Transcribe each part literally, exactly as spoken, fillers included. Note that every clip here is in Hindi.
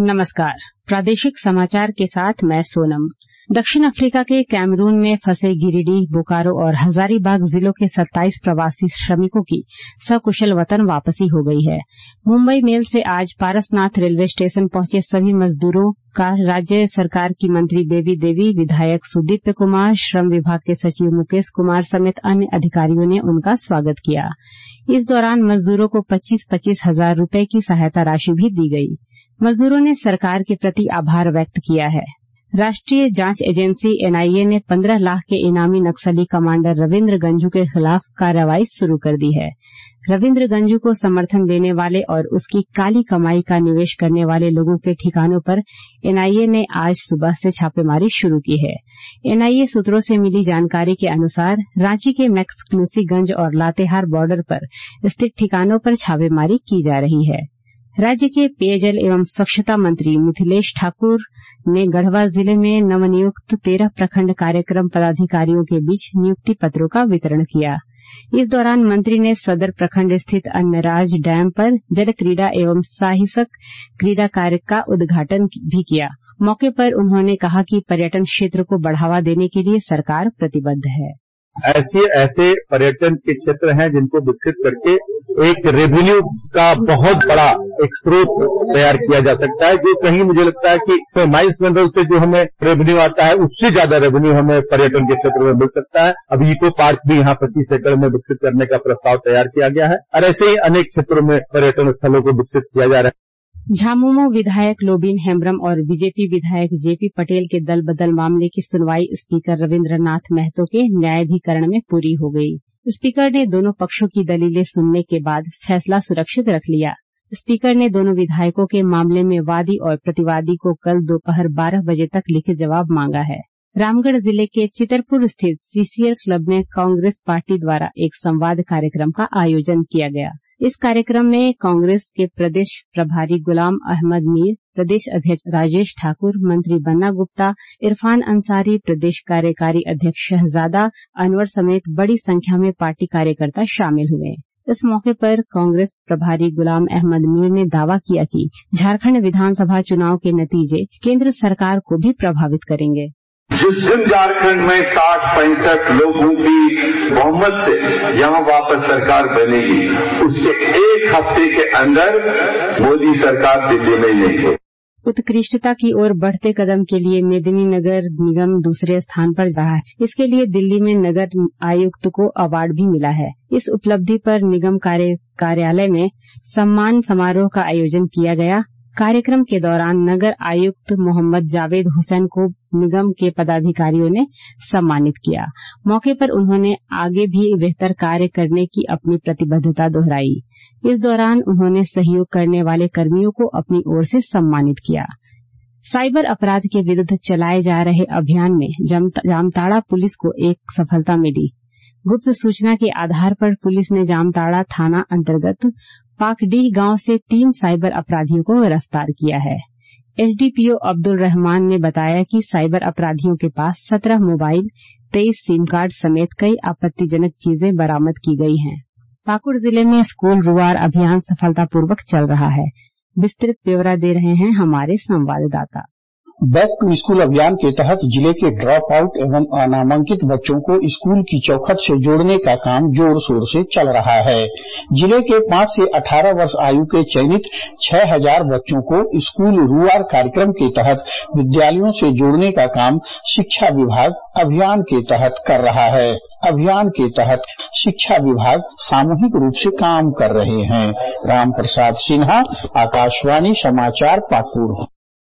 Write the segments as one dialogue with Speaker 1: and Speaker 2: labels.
Speaker 1: नमस्कार। प्रादेशिक समाचार के साथ मैं सोनम। दक्षिण अफ्रीका के कैमरून में फंसे गिरिडीह, बोकारो और हजारीबाग जिलों के सत्ताईस प्रवासी श्रमिकों की सकुशल वतन वापसी हो गई है। मुंबई मेल से आज पारसनाथ रेलवे स्टेशन पहुंचे सभी मजदूरों का राज्य सरकार की मंत्री बेबी देवी, विधायक सुदीप्त कुमार, श्रम विभाग के सचिव मुकेश कुमार समेत अन्य अधिकारियों ने उनका स्वागत किया। इस दौरान मजदूरों को पच्चीस पच्चीस हजार रूपये की सहायता राशि भी दी गई। मजदूरों ने सरकार के प्रति आभार व्यक्त किया है। राष्ट्रीय जांच एजेंसी एनआईए ने पंद्रह लाख के इनामी नक्सली कमांडर रविन्द्र गंजू के खिलाफ कार्रवाई शुरू कर दी है। रविन्द्र गंजू को समर्थन देने वाले और उसकी काली कमाई का निवेश करने वाले लोगों के ठिकानों पर एनआईए ने आज सुबह से छापेमारी शुरू की है। एनआईए सूत्रों से मिली जानकारी के अनुसार रांची के मैक्सक्लूसीगंज और लातेहार बॉर्डर पर स्थित ठिकानों पर छापेमारी की जा रही है। राज्य के पेयजल एवं स्वच्छता मंत्री मिथिलेश ठाकुर ने गढ़वा जिले में नवनियुक्त तेरह प्रखंड कार्यक्रम पदाधिकारियों के बीच नियुक्ति पत्रों का वितरण किया। इस दौरान मंत्री ने सदर प्रखंड स्थित अन्नराज डैम पर जल क्रीड़ा एवं साहसिक क्रीड़ा कार्य का उद्घाटन भी किया। मौके पर उन्होंने कहा कि पर्यटन क्षेत्र को बढ़ावा देने के लिए सरकार प्रतिबद्ध है।
Speaker 2: ऐसे ऐसे पर्यटन के क्षेत्र हैं जिनको विकसित करके एक रेवेन्यू का बहुत बड़ा एक स्रोत तैयार किया जा सकता है, जो कहीं मुझे लगता है कि तो माइंस मिनरल से जो हमें रेवेन्यू आता है उससे ज्यादा रेवेन्यू हमें पर्यटन के क्षेत्र में मिल सकता है। अभी इको पार्क भी यहाँ पच्चीस एकड़ में विकसित करने का प्रस्ताव तैयार किया गया है और ऐसे ही अनेक क्षेत्रों में पर्यटन स्थलों को विकसित किया जा रहा है।
Speaker 1: झामुमो विधायक लोबिन हेम्ब्रम और बीजेपी विधायक जेपी पटेल के दल बदल मामले की सुनवाई स्पीकर रविन्द्रनाथ महतो के न्यायाधिकरण में पूरी हो गई। स्पीकर ने दोनों पक्षों की दलीलें सुनने के बाद फैसला सुरक्षित रख लिया। स्पीकर ने दोनों विधायकों के मामले में वादी और प्रतिवादी को कल दोपहर बारह बजे तक लिखित जवाब मांगा है। रामगढ़ जिले के चितरपुर स्थित सीसीएल क्लब में कांग्रेस पार्टी द्वारा एक संवाद कार्यक्रम का आयोजन किया गया। इस कार्यक्रम में कांग्रेस के प्रदेश प्रभारी गुलाम अहमद मीर, प्रदेश अध्यक्ष राजेश ठाकुर, मंत्री बन्ना गुप्ता, इरफान अंसारी, प्रदेश कार्यकारी अध्यक्ष शहजादा अनवर समेत बड़ी संख्या में पार्टी कार्यकर्ता शामिल हुए। इस मौके पर कांग्रेस प्रभारी गुलाम अहमद मीर ने दावा किया कि झारखंड विधानसभा चुनाव के नतीजे केंद्र सरकार को भी प्रभावित करेंगे।
Speaker 3: जिस दिन झारखंड में साठ पैंसठ लोगों की बहुमत से यहाँ वापस सरकार बनेगी, उससे एक हफ्ते के अंदर मोदी सरकार दिल्ली में नहीं है।
Speaker 1: उत्कृष्टता की ओर बढ़ते कदम के लिए मेदिनीनगर निगम दूसरे स्थान पर रहा है। इसके लिए दिल्ली में नगर आयुक्त को अवार्ड भी मिला है। इस उपलब्धि पर निगम कार्य, कार्यालय में सम्मान समारोह का आयोजन किया गया। कार्यक्रम के दौरान नगर आयुक्त मोहम्मद जावेद हुसैन को निगम के पदाधिकारियों ने सम्मानित किया। मौके पर उन्होंने आगे भी बेहतर कार्य करने की अपनी प्रतिबद्धता दोहराई। इस दौरान उन्होंने सहयोग करने वाले कर्मियों को अपनी ओर से सम्मानित किया। साइबर अपराध के विरुद्ध चलाए जा रहे अभियान में जामताड़ा पुलिस को एक सफलता मिली। गुप्त सूचना के आधार पर पुलिस ने जामताड़ा थाना अंतर्गत पाकडीह गांव से तीन साइबर अपराधियों को गिरफ्तार किया है। एसडीपीओ अब्दुल रहमान ने बताया कि साइबर अपराधियों के पास सत्रह मोबाइल, तेईस सिम कार्ड समेत कई आपत्तिजनक चीजें बरामद की गई हैं। पाकुड़ जिले में स्कूल रुआर अभियान सफलतापूर्वक चल रहा है। विस्तृत ब्यौरा दे रहे हैं हमारे संवाददाता।
Speaker 4: बैक टू स्कूल अभियान के तहत जिले के ड्रॉप आउट एवं अनामांकित बच्चों को स्कूल की चौखट से जोड़ने का काम जोर शोर से चल रहा है। जिले के पाँच से अठारह वर्ष आयु के चयनित छह हजार बच्चों को स्कूल रुआर कार्यक्रम के तहत विद्यालयों से जोड़ने का काम शिक्षा विभाग अभियान के तहत कर रहा है। अभियान के तहत शिक्षा विभाग सामूहिक रूप से काम कर रहे हैं। राम प्रसाद सिन्हा, आकाशवाणी समाचार, पाकुड़।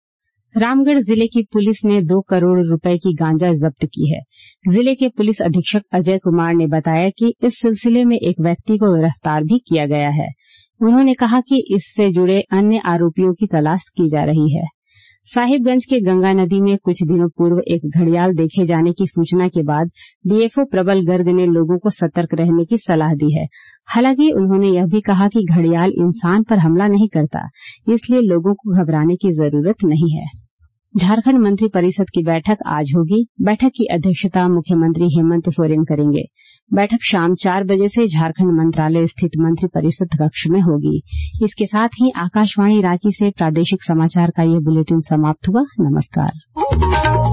Speaker 1: रामगढ़ जिले की पुलिस ने दो करोड़ रुपए की गांजा जब्त की है। जिले के पुलिस अधीक्षक अजय कुमार ने बताया कि इस सिलसिले में एक व्यक्ति को गिरफ्तार भी किया गया है। उन्होंने कहा कि इससे जुड़े अन्य आरोपियों की तलाश की जा रही है। साहिबगंज के गंगा नदी में कुछ दिनों पूर्व एक घड़ियाल देखे जाने की सूचना के बाद डीएफओ प्रबल गर्ग ने लोगों को सतर्क रहने की सलाह दी है। हालांकि उन्होंने यह भी कहा कि घड़ियाल इंसान पर हमला नहीं करता, इसलिए लोगों को घबराने की जरूरत नहीं है। झारखंड मंत्री परिषद की बैठक आज होगी। बैठक की अध्यक्षता मुख्यमंत्री हेमंत सोरेन करेंगे। बैठक शाम चार बजे से झारखंड मंत्रालय स्थित मंत्री परिषद कक्ष में होगी। इसके साथ ही आकाशवाणी रांची से प्रादेशिक समाचार का ये बुलेटिन समाप्त हुआ। नमस्कार।